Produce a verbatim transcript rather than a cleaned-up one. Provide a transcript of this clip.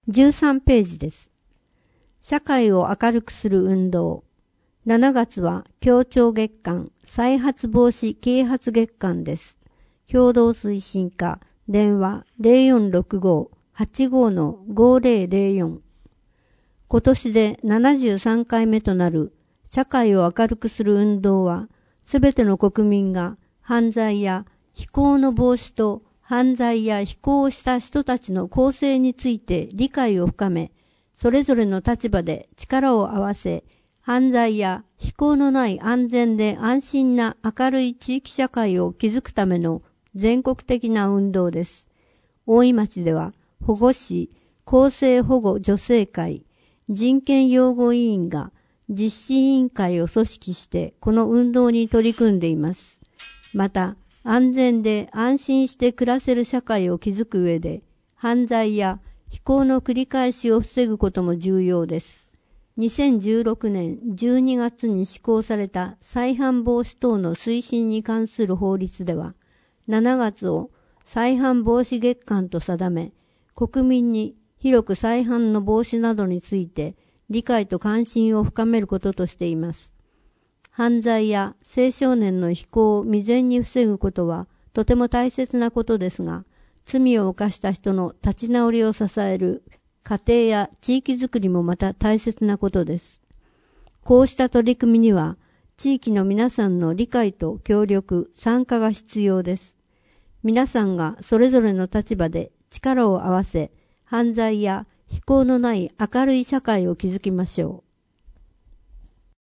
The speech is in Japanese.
じゅうさんページです。社会を明るくする運動。しちがつは協調月間、再発防止啓発月間です。共同推進課、電話 ゼロよんろくご はちご ごゼロゼロよん。今年でななじゅうさんかいめとなる社会を明るくする運動は、すべての国民が犯罪や非行の防止と犯罪や非行をした人たちの更生について理解を深め、それぞれの立場で力を合わせ、犯罪や非行のない安全で安心な明るい地域社会を築くための全国的な運動です。大井町では保護司、更生保護助成会、人権擁護委員が実施委員会を組織してこの運動に取り組んでいます。また、安全で安心して暮らせる社会を築く上で、犯罪や非行の繰り返しを防ぐことも重要です。にせんじゅうろくねんじゅうにがつに施行された再犯防止等の推進に関する法律では、しちがつを再犯防止月間と定め、国民に広く再犯の防止などについて理解と関心を深めることとしています。犯罪や青少年の非行を未然に防ぐことはとても大切なことですが、罪を犯した人の立ち直りを支える家庭や地域づくりもまた大切なことです。こうした取り組みには、地域の皆さんの理解と協力、参加が必要です。皆さんがそれぞれの立場で力を合わせ、犯罪や非行のない明るい社会を築きましょう。